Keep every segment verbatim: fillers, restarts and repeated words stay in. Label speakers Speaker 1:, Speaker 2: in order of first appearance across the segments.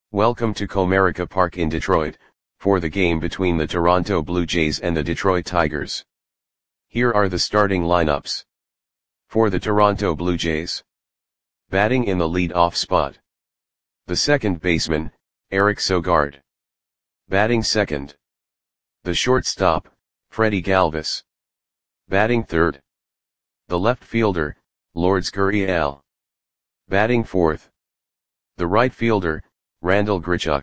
Speaker 1: Welcome to Comerica Park in Detroit, for the game between the Toronto Blue Jays and the Detroit Tigers. Here are the starting lineups. For the Toronto Blue Jays. Batting in the lead-off spot. The second baseman, Eric Sogard. Batting second. The shortstop, Freddie Galvis. Batting third. The left fielder, Lourdes Gurriel. Batting fourth. The right fielder, Randal Grichuk.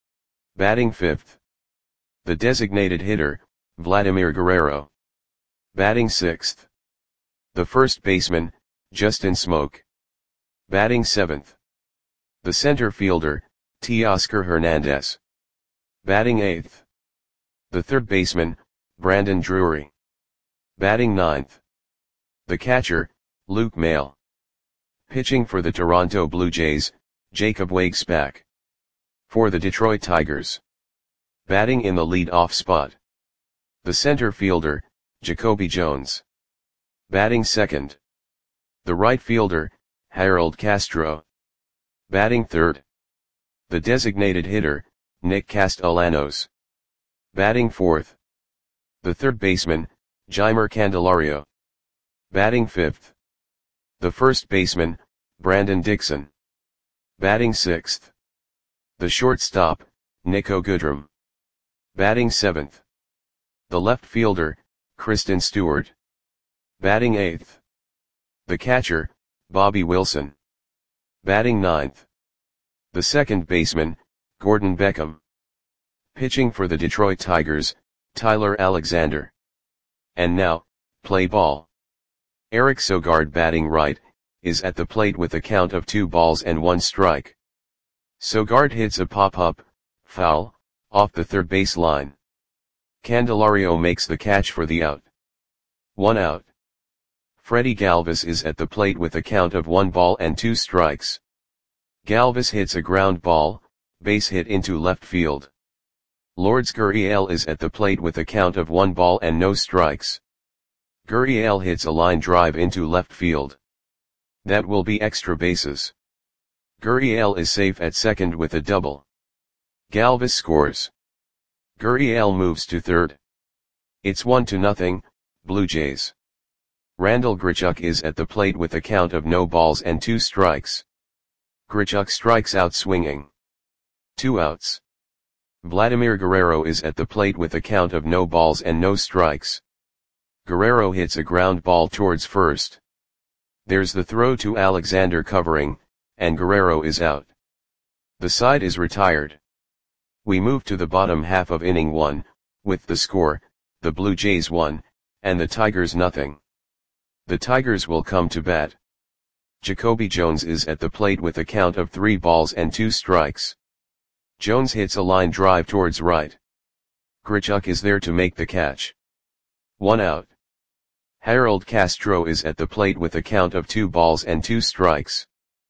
Speaker 1: Batting fifth. The designated hitter, Vladimir Guerrero. Batting sixth. The first baseman, Justin Smoak. Batting seventh. The center fielder, Teoscar Hernandez. Batting eighth. The third baseman, Brandon Drury. Batting ninth. The catcher, Luke Maile. Pitching for the Toronto Blue Jays, Jacob Waguespack. For the Detroit Tigers. Batting in the lead-off spot. The center fielder, Jacoby Jones. Batting second. The right fielder, Harold Castro. Batting third. The designated hitter, Nick Castellanos. Batting fourth. The third baseman, Jeimer Candelario. Batting fifth. The first baseman, Brandon Dixon. Batting sixth. The shortstop, Niko Goodrum. Batting seventh. The left fielder, Kristen Stewart. Batting eighth. The catcher, Bobby Wilson. Batting ninth. The second baseman, Gordon Beckham. Pitching for the Detroit Tigers, Tyler Alexander. And now, play ball. Eric Sogard, batting right, is at the plate with a count of two balls and one strike. Sogard hits a pop-up, foul, off the third base line. Candelario makes the catch for the out. One out. Freddie Galvis is at the plate with a count of one ball and two strikes. Galvis hits a ground ball, base hit into left field. Lourdes Gurriel is at the plate with a count of one ball and no strikes. Gurriel hits a line drive into left field. That will be extra bases. Gurriel is safe at second with a double. Galvis scores. Gurriel moves to third. It's one to nothing, Blue Jays. Randal Grichuk is at the plate with a count of no balls and two strikes. Grichuk strikes out swinging. Two outs. Vladimir Guerrero is at the plate with a count of no balls and no strikes. Guerrero hits a ground ball towards first. There's the throw to Alexander covering, and Guerrero is out. The side is retired. We move to the bottom half of inning one, with the score, the Blue Jays one, and the Tigers nothing. The Tigers will come to bat. Jacoby Jones is at the plate with a count of three balls and two strikes. Jones hits a line drive towards right. Grichuk is there to make the catch. One out. Harold Castro is at the plate with a count of two balls and two strikes.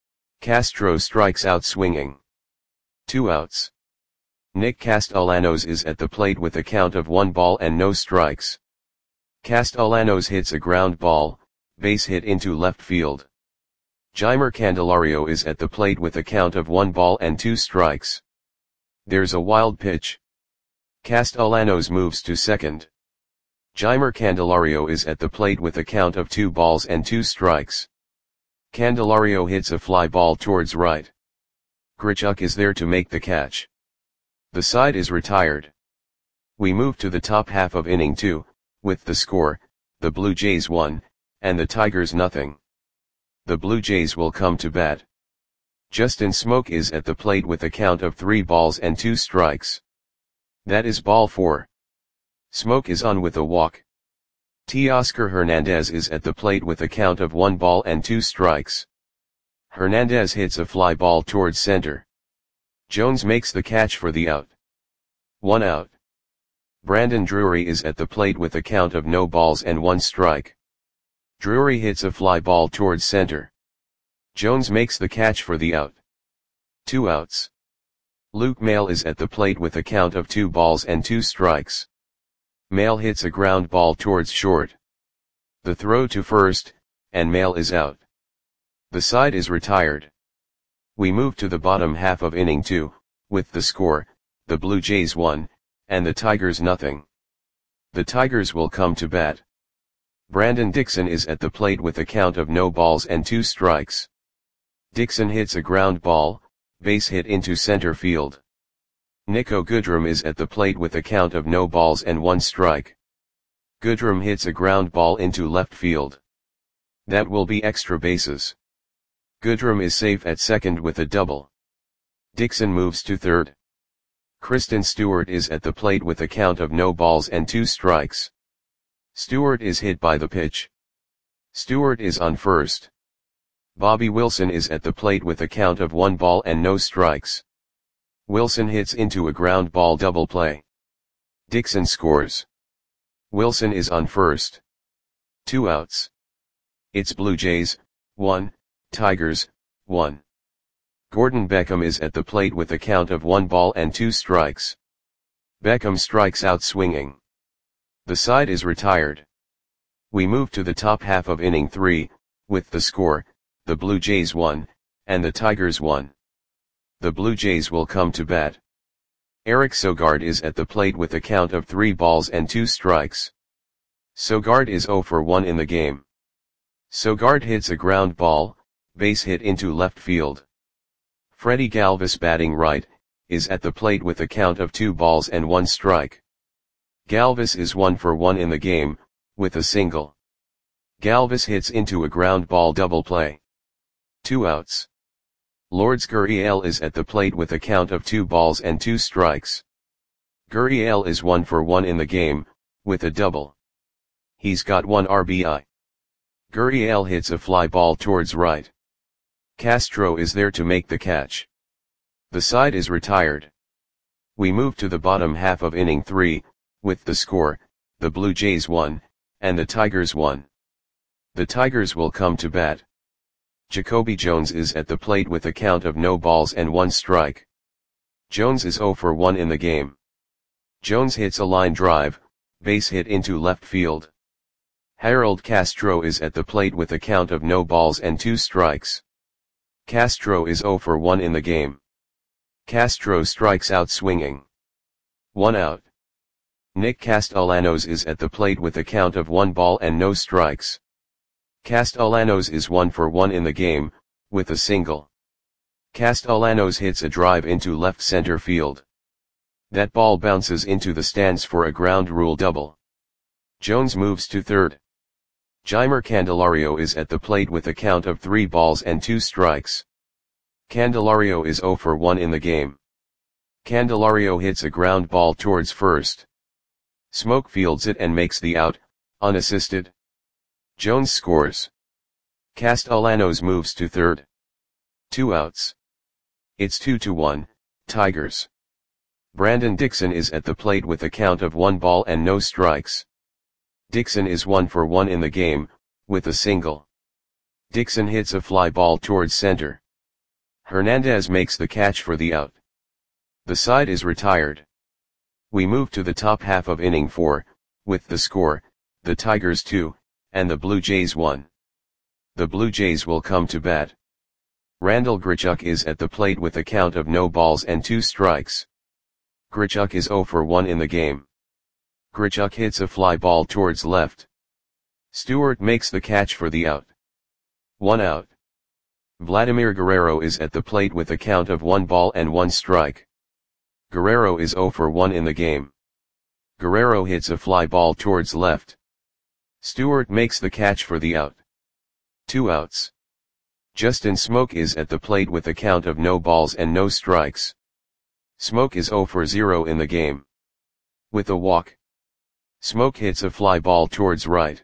Speaker 1: Castro strikes out swinging. Two outs. Nick Castellanos is at the plate with a count of one ball and no strikes. Castellanos hits a ground ball, base hit into left field. Jeimer Candelario is at the plate with a count of one ball and two strikes. There's a wild pitch. Castellanos moves to second. Jeimer Candelario is at the plate with a count of two balls and two strikes. Candelario hits a fly ball towards right. Grichuk is there to make the catch. The side is retired. We move to the top half of inning two, with the score, the Blue Jays one, and the Tigers nothing. The Blue Jays will come to bat. Justin Smoak is at the plate with a count of three balls and two strikes. That is ball four. Smoak is on with a walk. Teoscar Hernandez is at the plate with a count of one ball and two strikes. Hernandez hits a fly ball towards center. Jones makes the catch for the out. One out. Brandon Drury is at the plate with a count of no balls and one strike. Drury hits a fly ball towards center. Jones makes the catch for the out. Two outs. Luke Maile is at the plate with a count of two balls and two strikes. Maile hits a ground ball towards short. The throw to first, and Maile is out. The side is retired. We move to the bottom half of inning two, With the score, the Blue Jays won, and the Tigers nothing. The Tigers will come to bat. Brandon Dixon is at the plate with a count of no balls and two strikes. Dixon hits a ground ball, base hit into center field. Niko Goodrum is at the plate with a count of no balls and one strike. Goodrum hits a ground ball into left field. That will be extra bases. Goodrum is safe at second with a double. Dixon moves to third. Kristen Stewart is at the plate with a count of no balls and two strikes. Stewart is hit by the pitch. Stewart is on first. Bobby Wilson is at the plate with a count of one ball and no strikes. Wilson hits into a ground ball double play. Dixon scores. Wilson is on first. Two outs. It's Blue Jays, one, Tigers, one. Gordon Beckham is at the plate with a count of one ball and two strikes. Beckham strikes out swinging. The side is retired. We move to the top half of inning three, with the score, the Blue Jays won, and the Tigers won. The Blue Jays will come to bat. Eric Sogard is at the plate with a count of three balls and two strikes. Sogard is zero for one in the game. Sogard hits a ground ball, base hit into left field. Freddie Galvis, batting right, is at the plate with a count of two balls and one strike. Galvis is one for one in the game, with a single. Galvis hits into a ground ball double play. Two outs. Lourdes Gurriel is at the plate with a count of two balls and two strikes. Gurriel is one for one in the game, with a double. He's got one R B I. Gurriel hits a fly ball towards right. Castro is there to make the catch. The side is retired. We move to the bottom half of inning three, with the score, the Blue Jays won, and the Tigers won. The Tigers will come to bat. Jacoby Jones is at the plate with a count of no balls and one strike. Jones is zero for one in the game. Jones hits a line drive, base hit into left field. Harold Castro is at the plate with a count of no balls and two strikes. Castro is zero for one in the game. Castro strikes out swinging. One out. Nick Castellanos is at the plate with a count of one ball and no strikes. Castellanos is one for one in the game, with a single. Castellanos hits a drive into left center field. That ball bounces into the stands for a ground rule double. Jones moves to third. Jeimer Candelario is at the plate with a count of three balls and two strikes. Candelario is zero for one in the game. Candelario hits a ground ball towards first. Smoke fields it and makes the out, unassisted. Jones scores. Castellanos moves to third. Two outs. It's two to one, Tigers. Brandon Dixon is at the plate with a count of one ball and no strikes. Dixon is one for one in the game, with a single. Dixon hits a fly ball towards center. Hernandez makes the catch for the out. The side is retired. We move to the top half of inning four, with the score, the Tigers two, and the Blue Jays one. The Blue Jays will come to bat. Randal Grichuk is at the plate with a count of no balls and two strikes. Grichuk is zero for one in the game. Grichuk hits a fly ball towards left. Stewart makes the catch for the out. One out. Vladimir Guerrero is at the plate with a count of one ball and one strike. Guerrero is zero for one in the game. Guerrero hits a fly ball towards left. Stewart makes the catch for the out. Two outs. Justin Smoke is at the plate with a count of no balls and no strikes. Smoke is zero for zero in the game. With a walk. Smoke hits a fly ball towards right.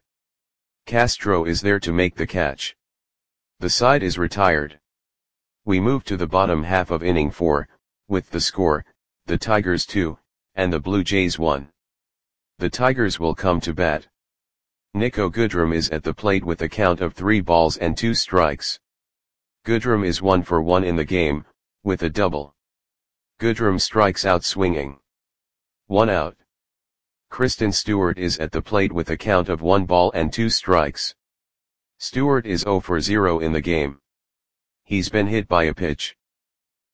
Speaker 1: Castro is there to make the catch. The side is retired. We move to the bottom half of inning four, with the score, the Tigers two, and the Blue Jays one. The Tigers will come to bat. Niko Goodrum is at the plate with a count of three balls and two strikes. Goodrum is one for one in the game, with a double. Goodrum strikes out swinging. One out. Kristen Stewart is at the plate with a count of one ball and two strikes. Stewart is zero for zero in the game. He's been hit by a pitch.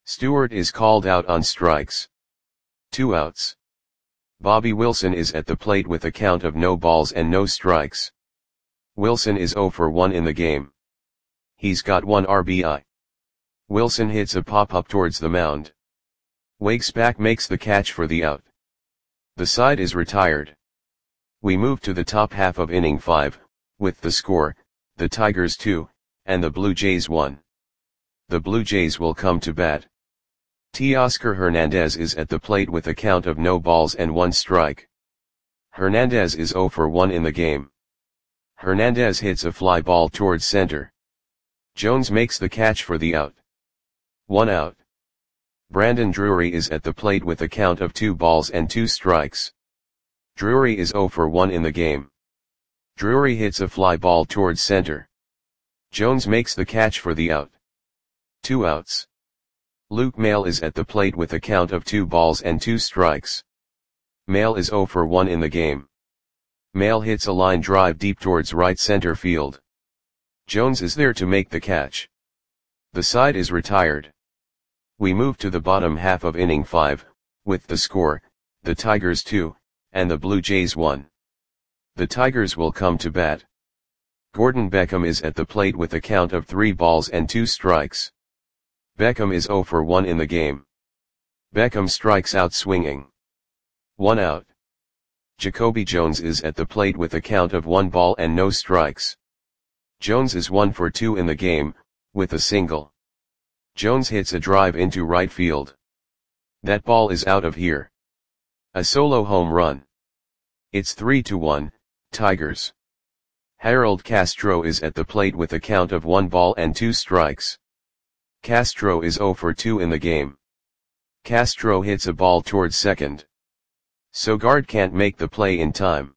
Speaker 1: Stewart is called out on strikes. Two outs. Bobby Wilson is at the plate with a count of no balls and no strikes. Wilson is oh for one in the game. He's got one R B I. Wilson hits a pop-up towards the mound. Waguespack makes the catch for the out. The side is retired. We move to the top half of inning five, with the score, the Tigers two, and the Blue Jays one. The Blue Jays will come to bat. Teoscar Hernandez is at the plate with a count of no balls and one strike. Hernandez is oh for one in the game. Hernandez hits a fly ball towards center. Jones makes the catch for the out. One out. Brandon Drury is at the plate with a count of two balls and two strikes. Drury is oh for one in the game. Drury hits a fly ball towards center. Jones makes the catch for the out. Two outs. Luke Maile is at the plate with a count of two balls and two strikes. Maile is oh for one in the game. Maile hits a line drive deep towards right center field. Jones is there to make the catch. The side is retired. We move to the bottom half of inning five, with the score, the Tigers two, and the Blue Jays one. The Tigers will come to bat. Gordon Beckham is at the plate with a count of three balls and two strikes. Beckham is oh for one in the game. Beckham strikes out swinging. One out. Jacoby Jones is at the plate with a count of one ball and no strikes. Jones is one for two in the game, with a single. Jones hits a drive into right field. That ball is out of here. A solo home run. It's three to one, Tigers. Harold Castro is at the plate with a count of one ball and two strikes. Castro is oh for two in the game. Castro hits a ball towards second. Sogard can't make the play in time.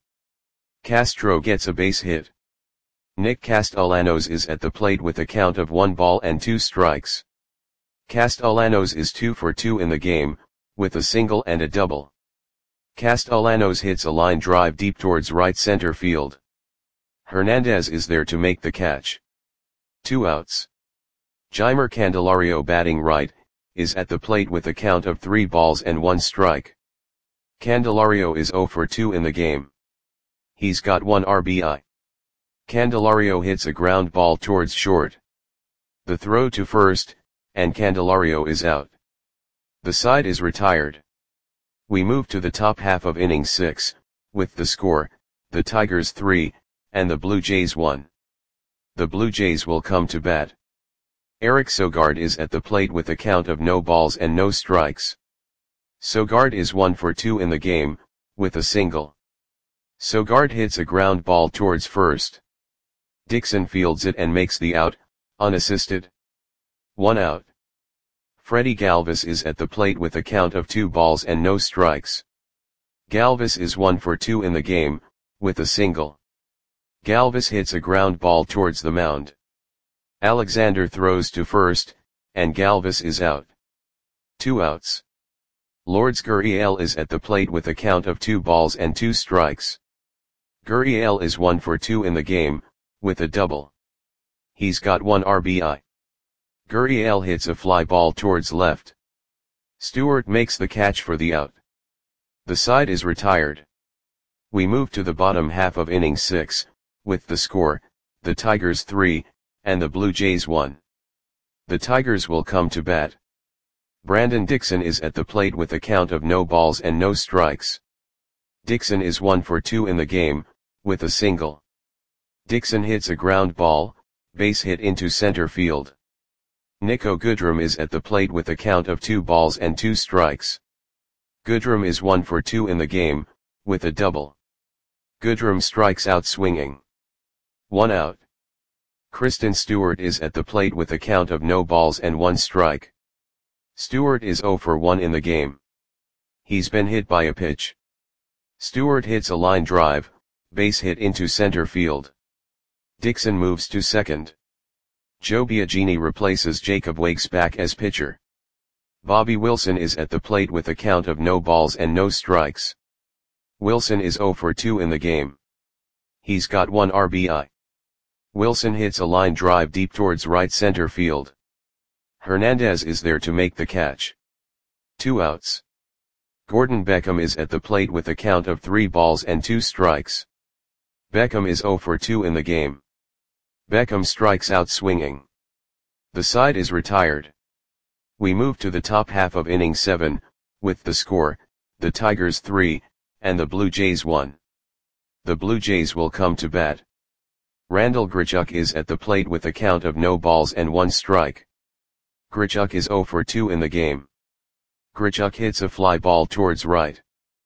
Speaker 1: Castro gets a base hit. Nick Castellanos is at the plate with a count of one ball and two strikes. Castellanos is two for two in the game, with a single and a double. Castellanos hits a line drive deep towards right center field. Hernandez is there to make the catch. Two outs. Jeimer Candelario, batting right, is at the plate with a count of three balls and one strike. Candelario is oh for two in the game. He's got one R B I. Candelario hits a ground ball towards short. The throw to first, and Candelario is out. The side is retired. We move to the top half of inning six, with the score, the Tigers three, and the Blue Jays one. The Blue Jays will come to bat. Eric Sogard is at the plate with a count of no balls and no strikes. Sogard is one for two in the game, with a single. Sogard hits a ground ball towards first. Dixon fields it and makes the out, unassisted. One out. Freddie Galvis is at the plate with a count of two balls and no strikes. Galvis is one for two in the game, with a single. Galvis hits a ground ball towards the mound. Alexander throws to first, and Galvis is out. Two outs. Lourdes Gurriel is at the plate with a count of two balls and two strikes. Gurriel is one for two in the game, with a double. He's got one R B I. Gurriel hits a fly ball towards left. Stewart makes the catch for the out. The side is retired. We move to the bottom half of inning six, with the score, the Tigers three, and the Blue Jays one. The Tigers will come to bat. Brandon Dixon is at the plate with a count of no balls and no strikes. Dixon is one for two in the game, with a single. Dixon hits a ground ball, base hit into center field. Nico Goodrum is at the plate with a count of two balls and two strikes. Goodrum is one for two in the game, with a double. Goodrum strikes out swinging. One out. Kristen Stewart is at the plate with a count of no balls and one strike. Stewart is oh for one in the game. He's been hit by a pitch. Stewart hits a line drive, base hit into center field. Dixon moves to second. Joe Biagini replaces Jacob Waguespack as pitcher. Bobby Wilson is at the plate with a count of no balls and no strikes. Wilson is oh for two in the game. He's got one R B I. Wilson hits a line drive deep towards right center field. Hernandez is there to make the catch. Two outs. Gordon Beckham is at the plate with a count of three balls and two strikes. Beckham is oh for two in the game. Beckham strikes out swinging. The side is retired. We move to the top half of inning seven, with the score, the Tigers three, and the Blue Jays one. The Blue Jays will come to bat. Randal Grichuk is at the plate with a count of no balls and one strike. Grichuk is oh for two in the game. Grichuk hits a fly ball towards right.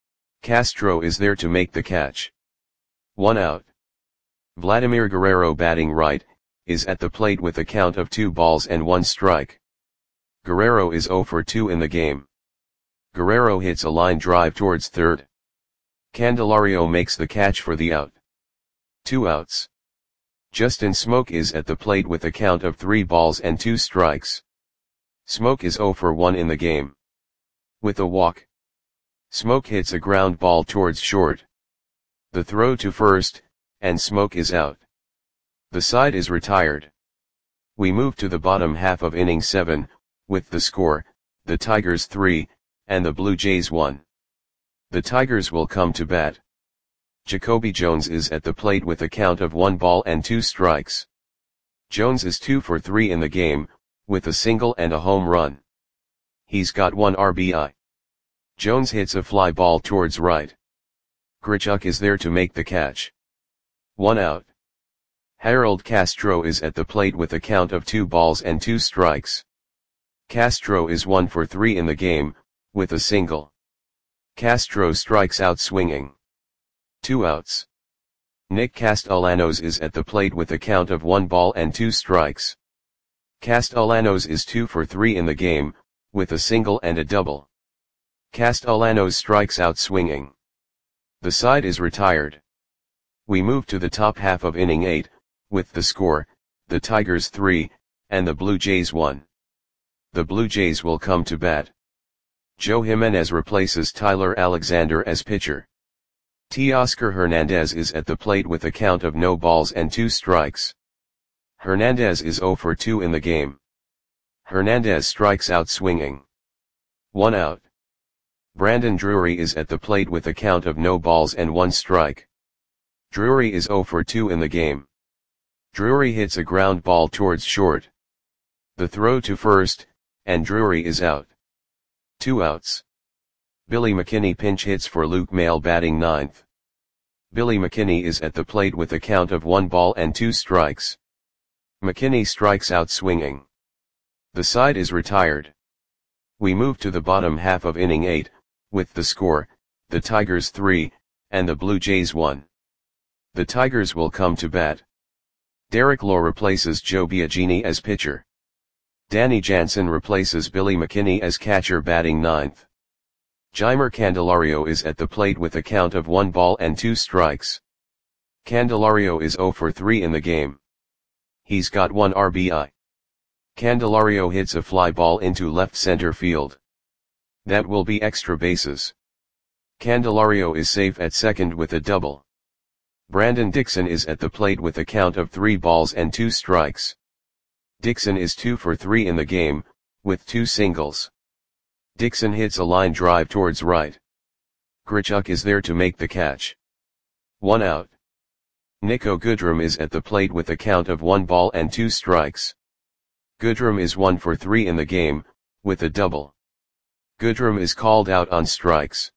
Speaker 1: Castro is there to make the catch. One out. Vladimir Guerrero, batting right, is at the plate with a count of two balls and one strike. Guerrero is oh for two in the game. Guerrero hits a line drive towards third. Candelario makes the catch for the out. Two outs. Justin Smoke is at the plate with a count of three balls and two strikes. Smoke is oh for one in the game. With a walk, Smoke hits a ground ball towards short. The throw to first, and Smoke is out. The side is retired. We move to the bottom half of inning seven, with the score, the Tigers three, and the Blue Jays one. The Tigers will come to bat. Jacoby Jones is at the plate with a count of one ball and two strikes. Jones is two for three in the game, with a single and a home run. He's got one R B I. Jones hits a fly ball towards right. Grichuk is there to make the catch. One out. Harold Castro is at the plate with a count of two balls and two strikes. Castro is one for three in the game, with a single. Castro strikes out swinging. Two outs. Nick Castellanos is at the plate with a count of one ball and two strikes. Castellanos is two for three in the game, with a single and a double. Castellanos strikes out swinging. The side is retired. We move to the top half of inning eight, with the score, the Tigers three, and the Blue Jays one. The Blue Jays will come to bat. Joe Jimenez replaces Tyler Alexander as pitcher. Teoscar Hernandez is at the plate with a count of no balls and two strikes. Hernandez is oh for two in the game. Hernandez strikes out swinging. One out. Brandon Drury is at the plate with a count of no balls and one strike. Drury is oh for two in the game. Drury hits a ground ball towards short. The throw to first, and Drury is out. Two outs. Billy McKinney pinch hits for Luke Maile, batting ninth. Billy McKinney is at the plate with a count of one ball and two strikes. McKinney strikes out swinging. The side is retired. We move to the bottom half of inning eight, with the score, the Tigers three, and the Blue Jays one. The Tigers will come to bat. Derek Law replaces Joe Biagini as pitcher. Danny Jansen replaces Billy McKinney as catcher, batting ninth. Jeimer Candelario is at the plate with a count of one ball and two strikes. Candelario is oh for three in the game. He's got one R B I. Candelario hits a fly ball into left center field. That will be extra bases. Candelario is safe at second with a double. Brandon Dixon is at the plate with a count of three balls and two strikes. Dixon is two for three in the game, with two singles. Dixon hits a line drive towards right. Grichuk is there to make the catch. One out. Nico Goodrum is at the plate with a count of one ball and two strikes. Goodrum is one for three in the game, with a double. Goodrum is called out on strikes.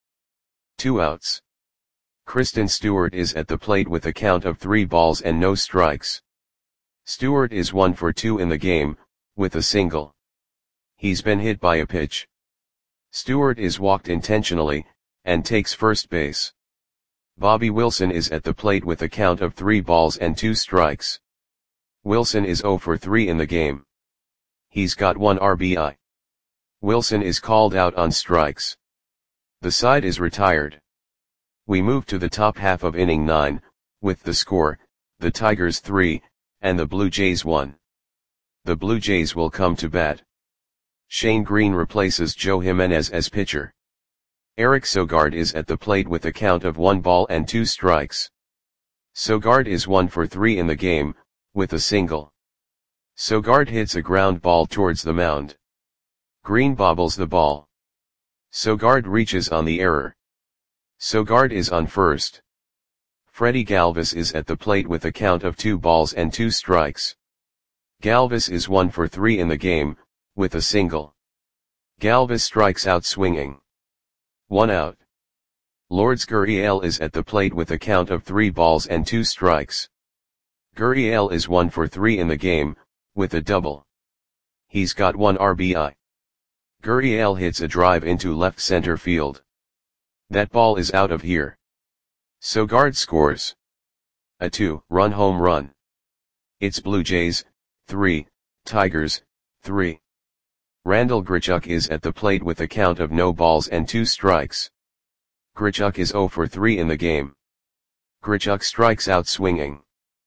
Speaker 1: Two outs. Kristen Stewart is at the plate with a count of three balls and no strikes. Stewart is one for two in the game, with a single. He's been hit by a pitch. Stewart is walked intentionally, and takes first base. Bobby Wilson is at the plate with a count of three balls and two strikes. Wilson is oh for three in the game. He's got one R B I. Wilson is called out on strikes. The side is retired. We move to the top half of inning nine, with the score, the Tigers three, and the Blue Jays one. The Blue Jays will come to bat. Shane Green replaces Joe Jimenez as pitcher. Eric Sogard is at the plate with a count of one ball and two strikes. Sogard is one for three in the game, with a single. Sogard hits a ground ball towards the mound. Green bobbles the ball. Sogard reaches on the error. Sogard is on first. Freddie Galvis is at the plate with a count of two balls and two strikes. Galvis is one for three in the game, with a single. Galvis strikes out swinging. One out. Lourdes Gurriel is at the plate with a count of three balls and two strikes. Gurriel is one for three in the game, with a double. He's got one R B I. Gurriel hits a drive into left center field. That ball is out of here. Sogard scores a two-run home run. It's Blue Jays, three, Tigers, three. Randal Grichuk is at the plate with a count of no balls and two strikes. Grichuk is zero for three in the game. Grichuk strikes out swinging.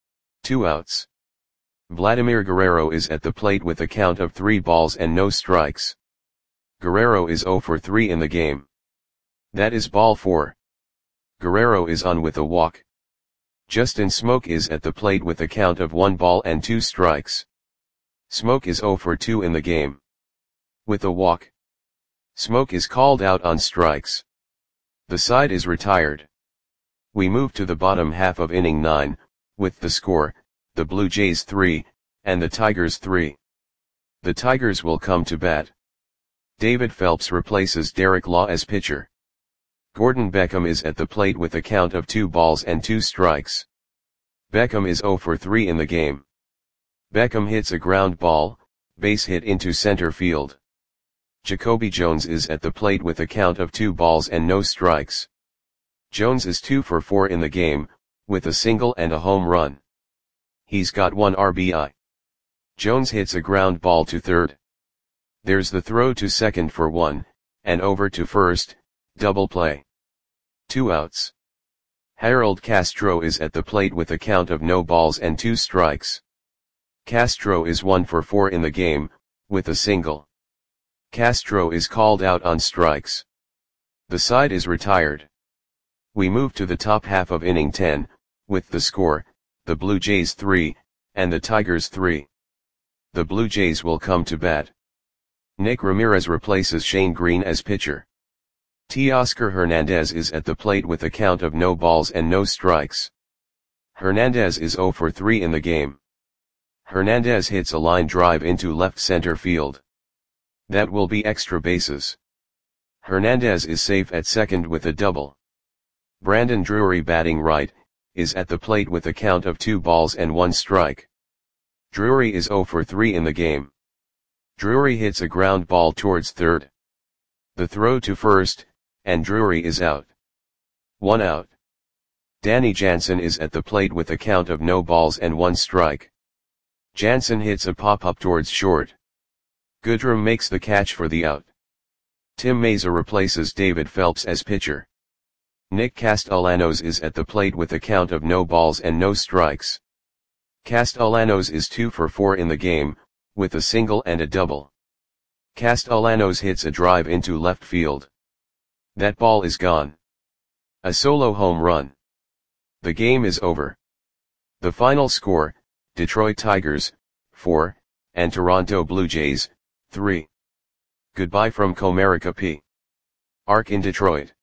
Speaker 1: Two outs. Vladimir Guerrero is at the plate with a count of three balls and no strikes. Guerrero is zero for three in the game. That is ball four. Guerrero is on with a walk. Justin Smoke is at the plate with a count of one ball and two strikes. Smoke is zero for two in the game. With a walk. Smoke is called out on strikes. The side is retired. We move to the bottom half of inning nine, with the score, the Blue Jays three, and the Tigers three. The Tigers will come to bat. David Phelps replaces Derek Law as pitcher. Gordon Beckham is at the plate with a count of two balls and two strikes. Beckham is zero for three in the game. Beckham hits a ground ball, base hit into center field. Jacoby Jones is at the plate with a count of two balls and no strikes. Jones is two for four in the game, with a single and a home run. He's got one R B I. Jones hits a ground ball to third. There's the throw to second for one, and over to first, double play. Two outs. Harold Castro is at the plate with a count of no balls and two strikes. Castro is one for four in the game, with a single. Castro is called out on strikes. The side is retired. We move to the top half of inning ten, with the score, the Blue Jays three, and the Tigers three. The Blue Jays will come to bat. Nick Ramirez replaces Shane Green as pitcher. Teoscar Hernandez is at the plate with a count of no balls and no strikes. Hernandez is zero for three in the game. Hernandez hits a line drive into left center field. That will be extra bases. Hernandez is safe at second with a double. Brandon Drury, batting right, is at the plate with a count of two balls and one strike. Drury is zero for three in the game. Drury hits a ground ball towards third. The throw to first, and Drury is out. One out. Danny Jansen is at the plate with a count of no balls and one strike. Jansen hits a pop-up towards short. Goodrum makes the catch for the out. Tim Mayza replaces David Phelps as pitcher. Nick Castellanos is at the plate with a count of no balls and no strikes. Castellanos is two for four in the game, with a single and a double. Castellanos hits a drive into left field. That ball is gone. A solo home run. The game is over. The final score, Detroit Tigers, four, and Toronto Blue Jays, three. Goodbye from Comerica P. Arc in Detroit.